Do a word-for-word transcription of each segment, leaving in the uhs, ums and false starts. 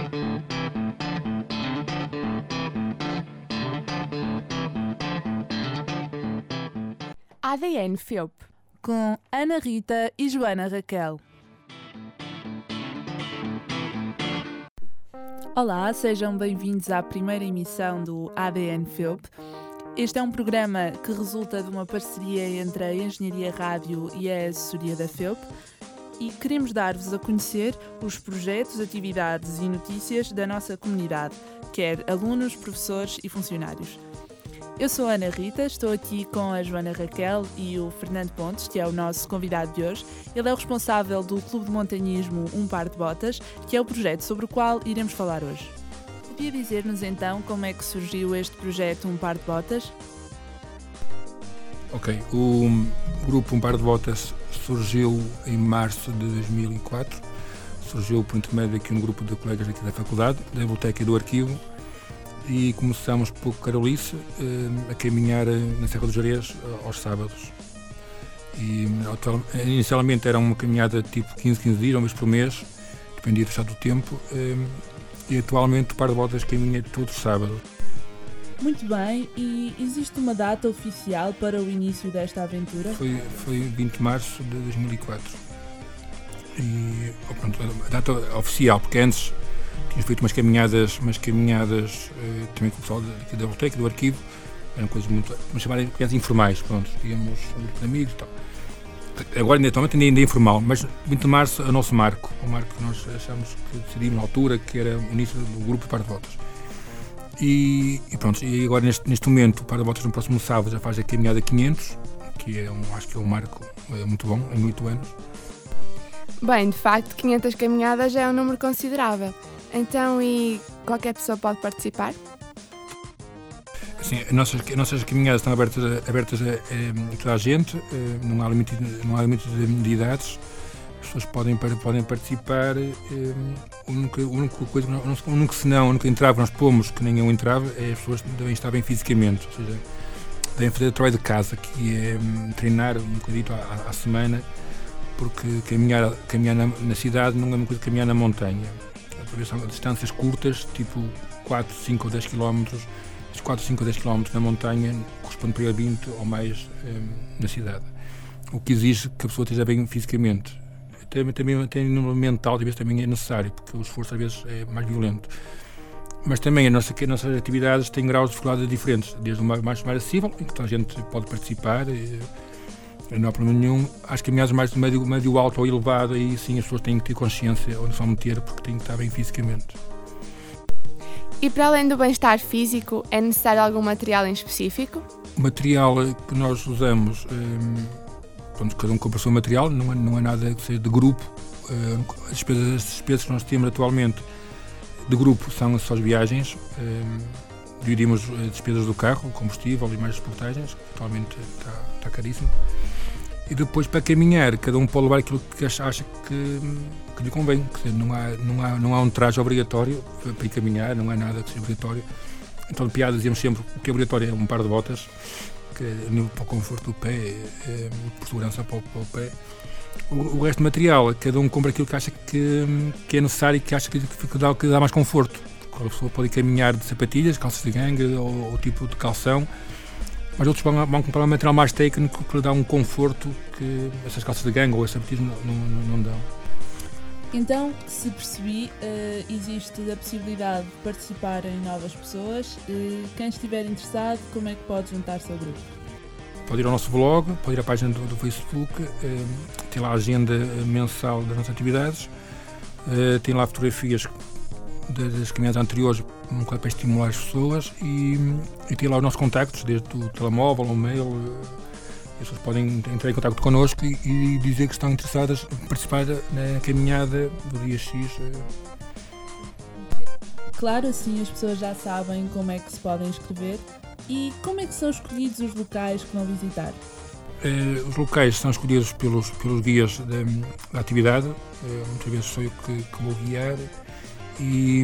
A D N F E U P, com Ana Rita e Joana Raquel. Olá, sejam bem-vindos à primeira emissão do A D N F E U P. Este é um programa que resulta de uma parceria entre a Engenharia Rádio e a Assessoria da F E U P e queremos dar-vos a conhecer os projetos, atividades e notícias da nossa comunidade, quer alunos, professores e funcionários. Eu sou a Ana Rita, estou aqui com a Joana Raquel e o Fernando Pontes, que é o nosso convidado de hoje. Ele é o responsável do Clube de Montanhismo Um Par de Botas, que é o projeto sobre o qual iremos falar hoje. Podia dizer-nos então como é que surgiu este projeto Um Par de Botas? Ok, o grupo Um Par de Botas surgiu em março de dois mil e quatro. Surgiu por intermédio aqui um grupo de colegas aqui da faculdade, da biblioteca e do arquivo. E começamos por Carolice a caminhar na Serra dos Gerês aos sábados. E, inicialmente era uma caminhada tipo quinze, quinze dias, uma vez por mês, dependia do estado do tempo, e atualmente o Par de Botas caminha todos os sábados. Muito bem, e existe uma data oficial para o início desta aventura? Foi, foi vinte de março de dois mil e quatro. E, pronto, a data oficial, porque antes tínhamos feito umas caminhadas, umas caminhadas uh, também com o pessoal da, da biblioteca, do arquivo, eram coisas muito, vamos chamar de caminhadas informais, pronto, íamos um grupo de amigos e tal. Agora, atualmente, ainda, ainda é informal, mas vinte de março é o nosso marco, o marco que nós achamos que decidimos na altura, que era o início do grupo de Par de Botas. E, e pronto, e agora neste, neste momento, o Par de Botas no próximo sábado já faz a caminhada quinhentos, que é um, acho que é um marco é muito bom, em oito anos. Bem, de facto, quinhentas caminhadas é um número considerável. Então, e qualquer pessoa pode participar? Sim, as nossas, as nossas caminhadas estão abertas, a, abertas a, a, a toda a gente, a, não há limite, não há limite de, de idades, as pessoas podem, podem participar. A única, a única coisa, o único senão, o único entrave que nós pomos, que nenhum entrave, é as pessoas devem estar bem fisicamente, ou seja, devem fazer o trabalho de casa, que é um, treinar um bocadito à, à semana, porque caminhar, caminhar na, na cidade não é uma coisa que caminhar na montanha. São distâncias curtas, tipo quatro, cinco ou dez quilómetros. Esses quatro, cinco ou dez quilómetros na montanha correspondem para vinte ou mais um, na cidade. O que exige que a pessoa esteja bem fisicamente. Também, também, também no mental, às vezes também é necessário, porque o esforço às vezes é mais violento. Mas também a nossa, as nossas atividades têm graus de dificuldade diferentes, desde o mais, mais acessível, em que toda a gente pode participar. E, não há problema nenhum. As caminhadas mais de médio, médio alto ou elevado, aí sim as pessoas têm que ter consciência onde se vão meter, porque têm que estar bem fisicamente. E para além do bem-estar físico, é necessário algum material em específico? O material que nós usamos, hum, pronto, cada um compra o seu material, não é, não é nada que seja de grupo. Hum, as, despesas, as despesas que nós temos atualmente de grupo são só as viagens. Hum, dividimos as despesas do carro, o combustível e mais as portagens, que atualmente está, está caríssimo. E depois, para caminhar, cada um pode levar aquilo que acha que, que lhe convém. Quer dizer, não, há, não, há, não há um traje obrigatório para ir caminhar, não há nada que seja obrigatório. Então, de piada, dizemos sempre que o que é obrigatório é um par de botas, que é nível para o conforto do pé, é, por segurança para o, para o pé. O, o resto do material, cada um compra aquilo que acha que, que é necessário e que acha que, que, dá, que dá mais conforto. A pessoa pode caminhar de sapatilhas, calças de gangue ou, ou tipo de calção. Mas outros vão, vão comprar um material mais técnico que lhe dá um conforto que essas calças de gangue ou as sapatilhas não, não, não dão. Então, se percebi, uh, existe a possibilidade de participarem novas pessoas. Uh, quem estiver interessado, como é que pode juntar-se ao grupo? Pode ir ao nosso blog, pode ir à página do, do Facebook, uh, tem lá a agenda mensal das nossas atividades, uh, tem lá fotografias das caminhadas anteriores para estimular as pessoas e, e tem lá os nossos contactos, desde o telemóvel, o mail. As pessoas podem entrar em contacto connosco e, e dizer que estão interessadas em participar na caminhada do dia X. Claro, assim as pessoas já sabem como é que se podem inscrever. E como é que são escolhidos os locais que vão visitar? Eh, os locais são escolhidos pelos, pelos guias da, da atividade. Eh, muitas vezes sou eu que, que vou guiar. E,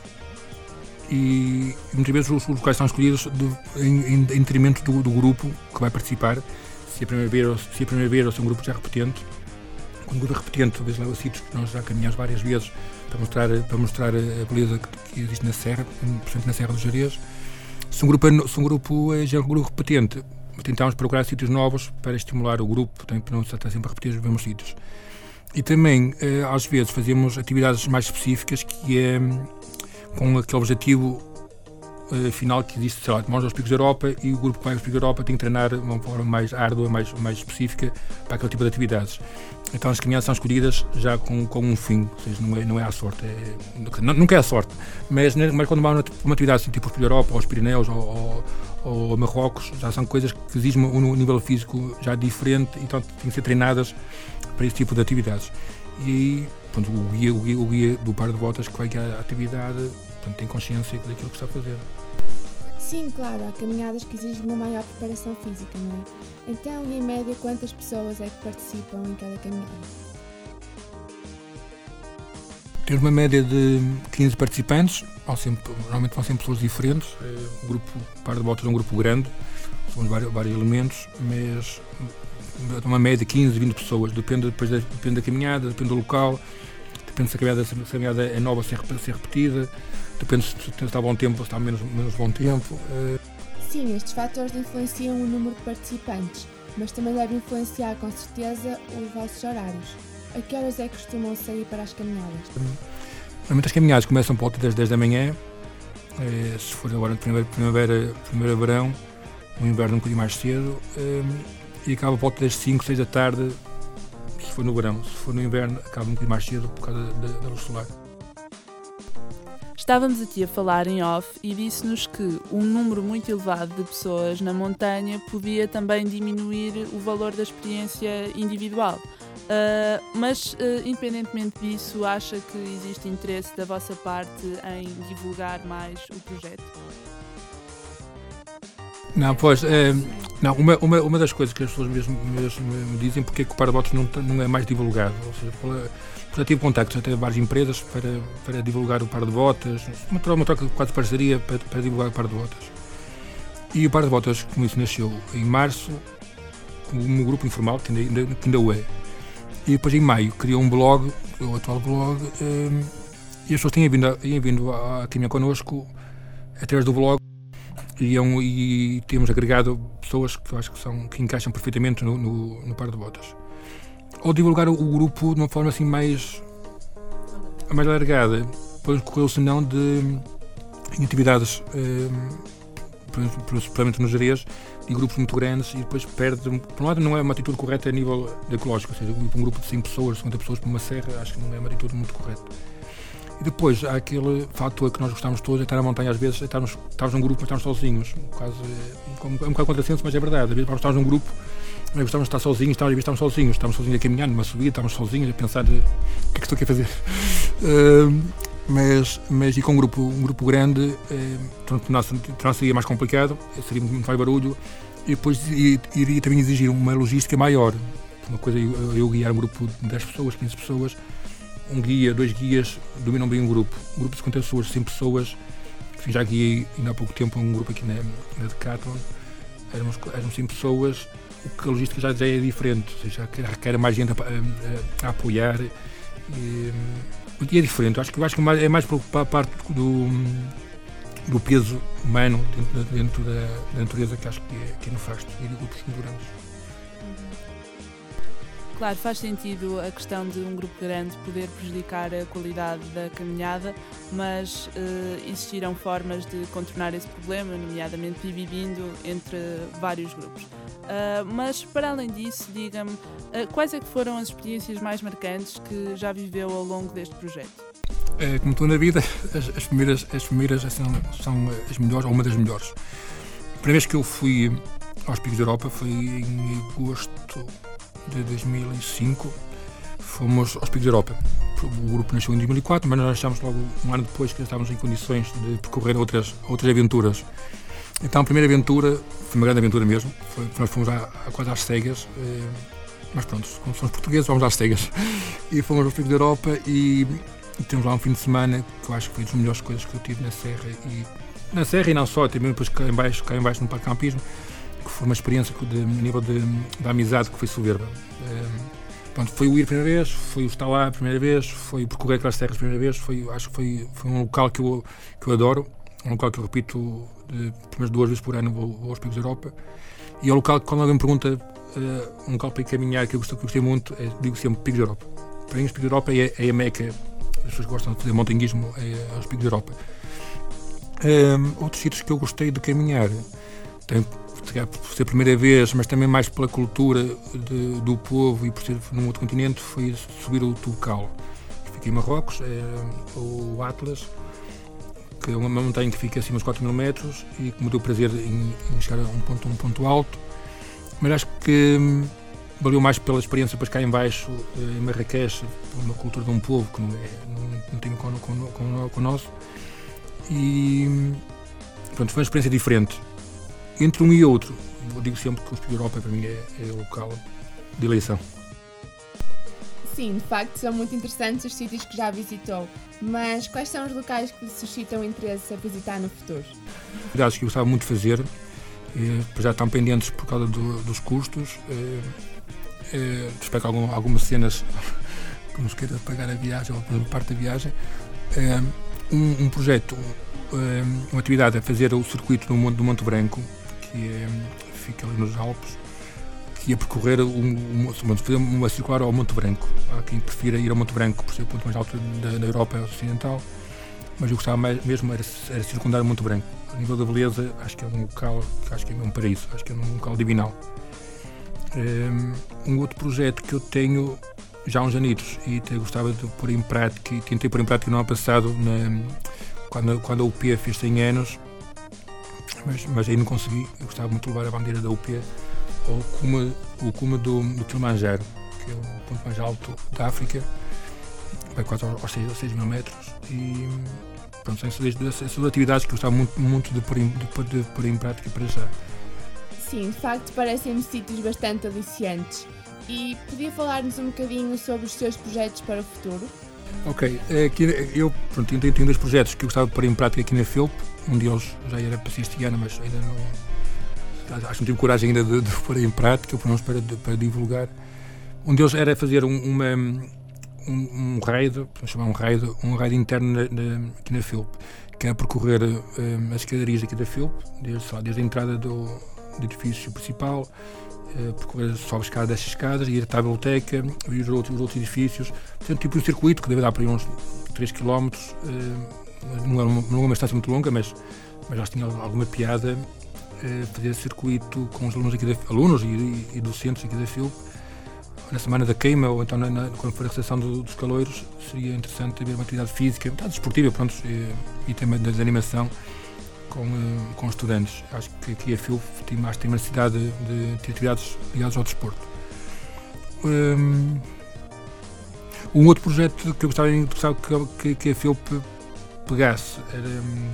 e muitas vezes os locais são escolhidos de, em, em detrimento do, do grupo que vai participar, se é a primeira vez, se é a primeira vez ou se é um grupo já repetente. Com um grupo repetente, talvez leva sítios que nós já caminhamos várias vezes, para mostrar, para mostrar a beleza que, que existe na Serra, portanto na Serra do Gerês. Se um grupo é, se um grupo é já um grupo repetente, tentamos procurar sítios novos para estimular o grupo, para não estar sempre a repetir os mesmos sítios. E também, às vezes, fazemos atividades mais específicas, que é com aquele objetivo uh, final que existe, sei lá, vamos aos Picos da Europa e o grupo que vai aos Picos da Europa tem que treinar de uma forma mais árdua, mais, mais específica para aquele tipo de atividades. Então as caminhadas são escolhidas já com, com um fim, ou seja, não é, não é à sorte, é, nunca é à sorte, mas, mas quando vamos a uma atividade assim, tipo os Picos da Europa, ou aos Pirineus, ou, ou, ou a Marrocos, já são coisas que exigem um nível físico já diferente, então têm que ser treinadas para esse tipo de atividades. E pronto, o, guia, o, guia, o guia do par de botas que vai guiar a atividade, portanto, tem consciência daquilo que está a fazer. Sim, claro, há caminhadas que exigem uma maior preparação física, não é? Então, e em média, quantas pessoas é que participam em cada caminhada? Temos uma média de quinze participantes, vão sempre, normalmente vão sempre pessoas diferentes. O grupo par de botas é um grupo grande, são vários, vários elementos, mas uma média de quinze, vinte pessoas, depende, depois da, depende da caminhada, depende do local, depende se a caminhada, se a caminhada é nova, se é repetida, depende se está a bom tempo ou se está a menos, menos bom tempo. Sim, estes fatores influenciam o número de participantes, mas também devem influenciar com certeza os vossos horários. A que horas é que costumam sair para as caminhadas? Normalmente as caminhadas começam por volta das dez da manhã, se for agora primavera, primavera, primavera verão, no inverno um bocadinho mais cedo, e acaba por volta das cinco, seis da tarde, se for no verão. Se for no inverno, acaba um bocadinho mais cedo por causa da, da luz solar. Estávamos aqui a falar em off e disse-nos que um número muito elevado de pessoas na montanha podia também diminuir o valor da experiência individual. Uh, mas, uh, independentemente disso, acha que existe interesse da vossa parte em divulgar mais o projeto? Não, pois, é, não, uma, uma, uma das coisas que as pessoas mesmo, mesmo me dizem porque é que o par de botas não, não é mais divulgado, ou seja, pela, já tive contactos até várias empresas para, para divulgar o par de botas, uma, uma troca quase de parceria para, para divulgar o par de botas. E o par de botas, como isso, nasceu em março, com um grupo informal, que ainda, que ainda o é. E depois em maio criou um blog, o atual blog, um, e as pessoas têm vindo, a, têm vindo a, a caminhar connosco através do blog. E, é um, e temos agregado pessoas que eu acho que, são, que encaixam perfeitamente no, no, no par de botas. Ou divulgar o, o grupo de uma forma assim mais, mais alargada, podemos correr o senão de em atividades, principalmente nos Gerês, de grupos muito grandes e depois perde. Por um lado, não é uma atitude correta a nível ecológico, ou seja, um grupo de cem pessoas, cinquenta pessoas por uma serra, acho que não é uma atitude muito correta. E depois há aquele fator que nós gostamos todos, é estar na montanha às vezes, é estarmos, estarmos num grupo, mas estamos sozinhos. Quase, é um bocado contrassenso, mas é verdade. Às vezes estamos num grupo, mas gostamos de estar sozinhos, às vezes estamos sozinhos, estamos sozinhos a caminhar numa subida, estamos sozinhos a pensar o que é que estou aqui a fazer. uh, mas, mas e com um grupo, um grupo grande, uh, torna-se seria mais complicado, seria muito mais barulho, e depois iria também exigir uma logística maior. Uma coisa é eu, eu guiar um grupo de dez pessoas, quinze pessoas, um guia, dois guias dominam bem um grupo. Um grupo de cinquenta pessoas, cem pessoas, já guiei ainda há pouco tempo um grupo aqui na, na Decathlon, éramos, éramos cem pessoas, o que a logística já, já é diferente, ou seja, requer mais gente a, a, a apoiar. E, e é diferente, acho que, acho que é mais para a parte do, do peso humano dentro, dentro da, da natureza que acho que é, que é nefasto, e de grupos muito grandes. Claro, faz sentido a questão de um grupo grande poder prejudicar a qualidade da caminhada, mas uh, existirão formas de contornar esse problema, nomeadamente dividindo entre vários grupos. Uh, mas, para além disso, diga-me, uh, quais é que foram as experiências mais marcantes que já viveu ao longo deste projeto? É, como tudo na vida, as, as primeiras, as primeiras são, são as melhores, ou uma das melhores. A primeira vez que eu fui aos Picos da Europa foi em agosto de dois mil e cinco, fomos aos Picos da Europa. O grupo nasceu em dois mil e quatro, mas nós achámos logo um ano depois que estávamos em condições de percorrer outras, outras aventuras. Então a primeira aventura foi uma grande aventura mesmo, foi, nós fomos à, à, quase às cegas, eh, mas pronto, como somos portugueses, vamos às cegas. E fomos aos Picos da Europa e, e temos lá um fim de semana que eu acho que foi das melhores coisas que eu tive na Serra, e na Serra e não só, também depois cá em baixo, cá em baixo no Parque Campismo, que foi uma experiência de, a nível de, de amizade que foi soberba. Pronto, foi o ir a primeira vez, foi o estar lá a primeira vez, foi percorrer aquelas terras a primeira vez, foi, acho que foi, foi um local que eu, que eu adoro, um local que eu repito de, pelo menos duas vezes por ano vou, vou aos Picos da Europa, e é um local que quando alguém me pergunta uh, um local para ir caminhar que eu gostei, que eu gostei muito, é, digo sempre Picos da Europa. Para mim os Picos da Europa é, é a meca, as pessoas gostam de fazer montanhismo, é, é os Picos da Europa. Um, outros sítios que eu gostei de caminhar, tem, por ser a primeira vez, mas também mais pela cultura de, do povo e por ser num outro continente, foi subir o Toubkal. Fiquei em Marrocos, é, o Atlas, que é uma montanha que fica acima dos quatro mil metros e que me deu prazer em, em chegar a um ponto, um ponto alto, mas acho que hum, valeu mais pela experiência depois cá em baixo, em Marrakech, uma cultura de um povo que não, é, não, não tem com, com, com, com o nosso, e pronto, foi uma experiência diferente. Entre um e outro, eu digo sempre que o Picos da Europa para mim é, é o local de eleição. Sim, de facto são muito interessantes os sítios que já visitou, mas quais são os locais que lhe suscitam interesse a visitar no futuro? Atividades que eu gostava muito de fazer, eh, já estão pendentes por causa do, dos custos, eh, eh, espero que algum, algumas cenas que nos queira pagar a viagem ou parte da viagem, eh, um, um projeto, eh, uma atividade a fazer o circuito do Monte, do Monte Branco, que é, fica ali nos Alpes, que ia percorrer um, um, fazer uma circular ao Monte Branco. Há quem prefira ir ao Monte Branco por ser o ponto mais alto da, da Europa Ocidental, mas eu gostava mais, mesmo era, era circundar o Monte Branco. A nível da beleza, acho que é um local, acho que é um paraíso, acho que é um local divinal. Um, um outro projeto que eu tenho já há uns anitos e até gostava de pôr em prática, e tentei pôr em prática no ano passado, na, quando, quando a U P fez cem anos, mas, mas aí não consegui. Eu gostava muito de levar a bandeira da U P ao cume, o cume do, do Kilimanjaro, que é o ponto mais alto da África, vai quase aos seis mil metros, e pronto, são essas, essas atividades que eu gostava muito, muito de, pôr em, de, pôr, de pôr em prática para já. Sim, de facto parecem-me sítios bastante aliciantes. E podia falar-nos um bocadinho sobre os seus projetos para o futuro? Ok, aqui, eu pronto, tenho, tenho dois projetos que eu gostava de pôr em prática aqui na Filp. Um deles já era para ser este ano, mas ainda não, acho que não tive coragem ainda de, de pôr em prática, pelo menos para, para divulgar. Um deles era fazer um, uma, um, um raid, vamos chamar um raid, um raid interno na, na, aqui na Filp, que é percorrer um, as escadarias aqui da Filp, desde, lá, desde a entrada do, do edifício principal, Uh, percorrer só a escada destas escadas, ir até a biblioteca, ir os outros, os outros edifícios, portanto, tipo um circuito que deve dar para aí uns três quilómetros, uh, não é uma, não é uma distância muito longa, mas, mas já tinha alguma piada uh, fazer esse circuito com os alunos, aqui da, alunos e, e, e docentes aqui da Filp, na semana da queima, ou então na, na, quando for a recepção do, dos caloiros, seria interessante ter uma atividade física, uma atividade desportiva, pronto, e, e também de animação, Com, com os estudantes. Acho que aqui a Filp tem mais tem uma necessidade de, de ter atividades ligadas ao desporto. Um, um outro projeto que eu gostava, gostava que, que a Filp pegasse era um,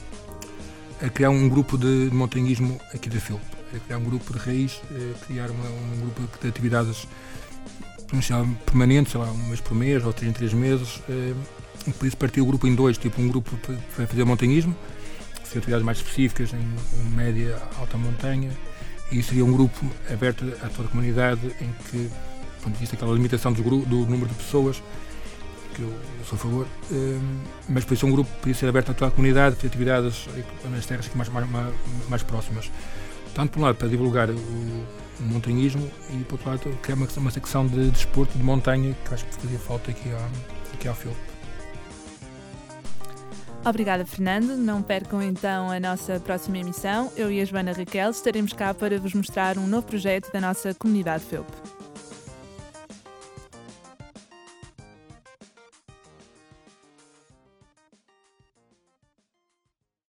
a criar um grupo de, de montanhismo aqui da Filp. Era criar um grupo de raiz, criar uma, um grupo de atividades permanentes, sei lá, um mês por mês ou três em três meses. Um, por isso partir o grupo em dois, tipo um grupo para fazer montanhismo, atividades mais específicas em, em média, alta montanha, e seria um grupo aberto a toda a comunidade em que, pronto, existe aquela limitação do, grupo, do número de pessoas, que eu, eu sou a favor, um, mas por isso um grupo podia ser aberto a toda a comunidade, ter atividades nas terras mais, mais, mais próximas. Tanto por um lado para divulgar o, o montanhismo e por outro lado criar uma, uma secção de desporto de, de montanha que acho que fazia falta aqui à, aqui à Filp. Obrigada, Fernando. Não percam então a nossa próxima emissão. Eu e a Joana Raquel estaremos cá para vos mostrar um novo projeto da nossa comunidade Filp.